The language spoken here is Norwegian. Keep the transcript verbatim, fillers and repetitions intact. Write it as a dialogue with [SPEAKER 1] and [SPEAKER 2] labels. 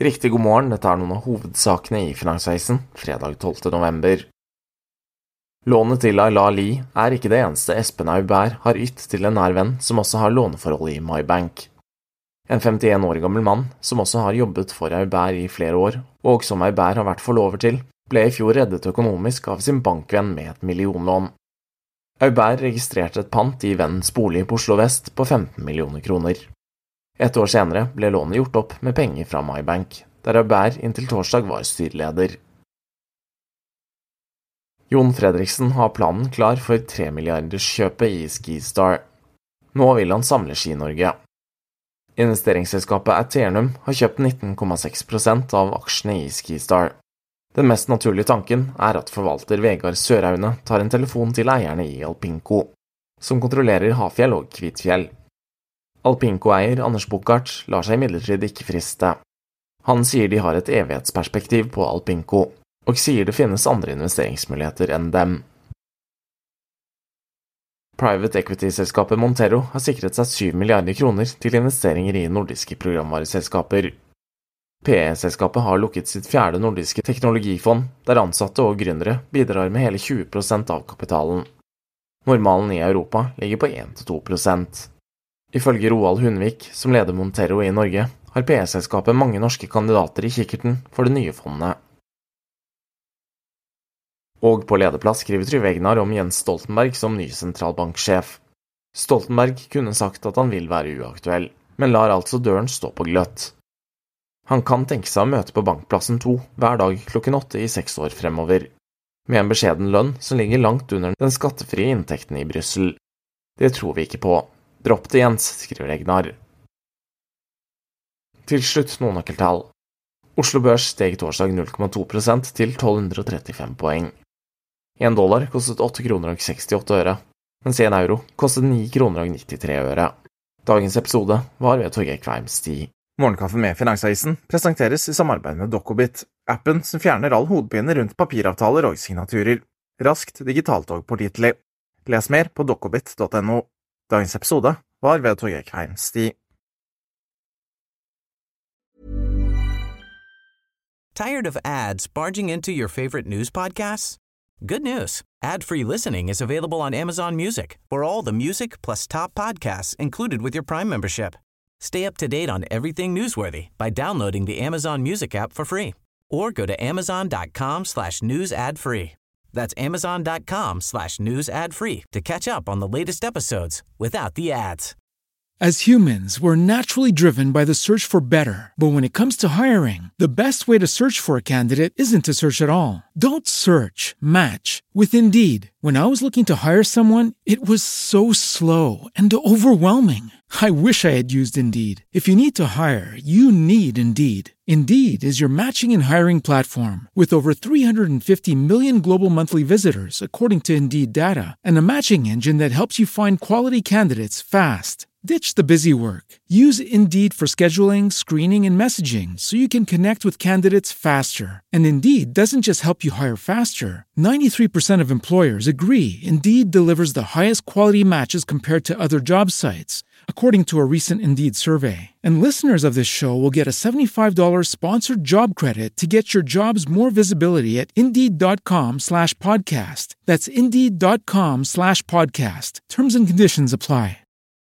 [SPEAKER 1] Riktig god morgen, dette er noen av hovedsakene i Finansavisen, fredag tolvte november. Lånet til Ayla Lie er ikke det eneste Espen Aubert har ytt til en nær venn som også har låneforhold i MyBank. En femtien år gammel mann, som også har jobbet for Aubert i flere år, og som Aubert har vært forlover til, ble i fjor reddet økonomisk av sin bankvenn med et millionlån. Aubert registrerte et pant i vennens bolig på Oslo Vest på femten millioner kroner. Et år senere ble lånet gjort opp med penger fra MyBank, der Aubert inntil torsdag var styreleder. Jon Fredriksen har planen klar for tre milliarders kjøpet i Skistar. Nå vil han samle Ski-Norge. Investeringsselskapet Aeternum har kjøpt nitten komma seks prosent av aksjene i Skistar. Den mest naturlige tanken er at forvalter Vegard Søraune tar en telefon til eierne i Alpinco, som kontrollerer Hafjell og Kvitfjell. Alpinco-eier Anders Buchardt lar seg imidlertid ikke friste. Han sier de har et evighetsperspektiv på Alpinco, og sier det finnes andre investeringsmuligheter enn dem. Private equity-selskapet Montero har sikret seg syv milliarder kroner til investeringer i nordiske programvareselskaper. P E-selskapet har lukket sitt fjerde nordiske teknologifond, der ansatte og gründere bidrar med hele tjue prosent av kapitalen. Normalen i Europa ligger på én til to prosent. Ifølge Roald Hundvik, som leder Montero i Norge, har P E-selskapet mange norske kandidater i kikkerten for det nye fondet. Og på lederplass skriver Trygve Egnar om Jens Stoltenberg som ny sentralbanksjef. Stoltenberg kunne sagt at han vil være uaktuell, men lar altså døren stå på gløtt. Han kan tenke seg å møte på bankplassen to hver dag klokken åtte i seks år fremover, med en beskjeden lønn som ligger langt under den skattefrie inntekten i Brussel. Det tror vi ikke på. Dropp det, Jens, skriver Egnar. Til slutt noen nøkkeltall. Oslo Børs steg torsdag null komma to prosent til tolv hundre trettifem poeng. En dollar kostet åtte kroner og sekstiåtte øre, mens en euro kostet ni kroner og nittitre øre. Dagens episode var ved Torgeir Kveim Sti. Morgenkaffe med Finansavisen presenteres i samarbeid med Dokobit, appen som fjerner all hodepine rundt papiravtaler og signaturer. Raskt, digitalt og pålitelig. Les mer på dokobit punktum no. Dagens episode var ved Torgeir Kveim Sti.
[SPEAKER 2] Tired of ads barging into your favorite news podcasts? Good news. Ad-free listening is available on Amazon Music for all the music plus top podcasts included with your Prime membership. Stay up to date on everything newsworthy by downloading the Amazon Music app for free or go to amazon.com slash news ad free. That's amazon.com slash news ad free to catch up on the latest episodes without the ads.
[SPEAKER 3] As humans, we're naturally driven by the search for better. But when it comes to hiring, the best way to search for a candidate isn't to search at all. Don't search, match with Indeed. When I was looking to hire someone, it was so slow and overwhelming. I wish I had used Indeed. If you need to hire, you need Indeed. Indeed is your matching and hiring platform with over three hundred fifty million global monthly visitors, according to Indeed data, and a matching engine that helps you find quality candidates fast. Ditch the busy work. Use Indeed for scheduling, screening, and messaging so you can connect with candidates faster. And Indeed doesn't just help you hire faster. ninety-three percent of employers agree Indeed delivers the highest quality matches compared to other job sites, according to a recent Indeed survey. And listeners of this show will get a seventy-five dollars sponsored job credit to get your jobs more visibility at Indeed.com slash podcast. That's Indeed.com slash podcast. Terms and conditions apply.